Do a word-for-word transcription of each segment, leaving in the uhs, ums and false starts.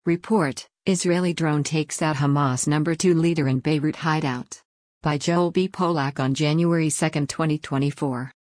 Report: Israeli drone takes out Hamas number two leader in Beirut hideout. By Joel B. Polak on January second, twenty twenty-four.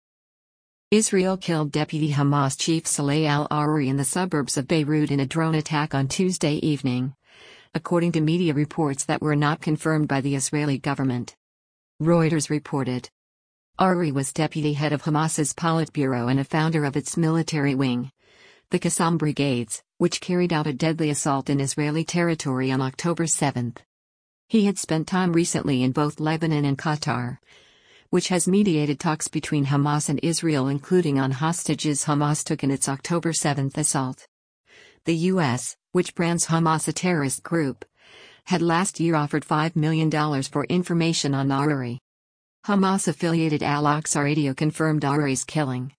Israel killed Deputy Hamas chief Saleh al-Aruri in the suburbs of Beirut in a drone attack on Tuesday evening, according to media reports that were not confirmed by the Israeli government. Reuters reported. Aruri was deputy head of Hamas's Politburo and a founder of its military wing, the Qassam Brigades, which carried out a deadly assault in Israeli territory on October seventh. He had spent time recently in both Lebanon and Qatar, which has mediated talks between Hamas and Israel, including on hostages Hamas took in its October seventh assault. The U S, which brands Hamas a terrorist group, had last year offered five million dollars for information on Aruri. Hamas-affiliated Al-Aqsa Radio confirmed Aruri's killing.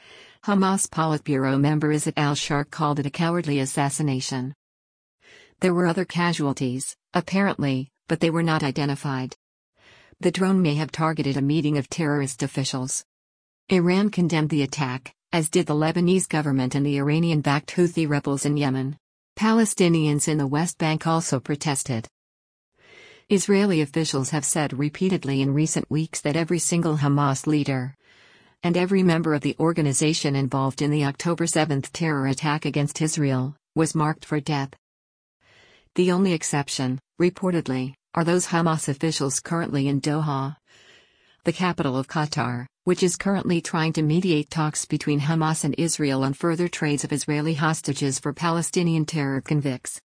Hamas Politburo member Izzat al-Sharq called it a cowardly assassination. There were other casualties, apparently, but they were not identified. The drone may have targeted a meeting of terrorist officials. Iran condemned the attack, as did the Lebanese government and the Iranian-backed Houthi rebels in Yemen. Palestinians in the West Bank also protested. Israeli officials have said repeatedly in recent weeks that every single Hamas leader and every member of the organization involved in the October seventh terror attack against Israel was marked for death. The only exception, reportedly, are those Hamas officials currently in Doha, the capital of Qatar, which is currently trying to mediate talks between Hamas and Israel on further trades of Israeli hostages for Palestinian terror convicts.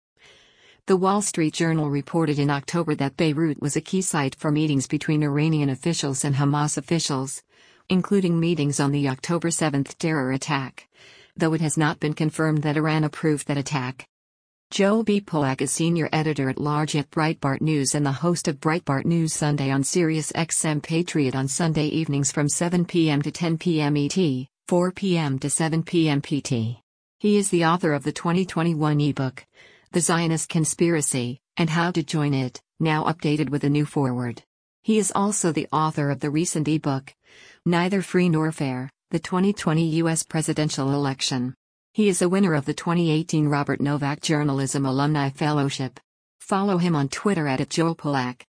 The Wall Street Journal reported in October that Beirut was a key site for meetings between Iranian officials and Hamas officials, including meetings on the October seventh terror attack, though it has not been confirmed that Iran approved that attack. Joel B. Polak is senior editor-at-large at Breitbart News and the host of Breitbart News Sunday on Sirius X M Patriot on Sunday evenings from seven p m to ten p m E T, four p m to seven p m P T. He is the author of the twenty twenty-one ebook, The Zionist Conspiracy, and How to Join It, now updated with a new foreword. He is also the author of the recent ebook, Neither Free Nor Fair, the twenty twenty U S Presidential Election. He is a winner of the twenty eighteen Robert Novak Journalism Alumni Fellowship. Follow him on Twitter at Joel Polak.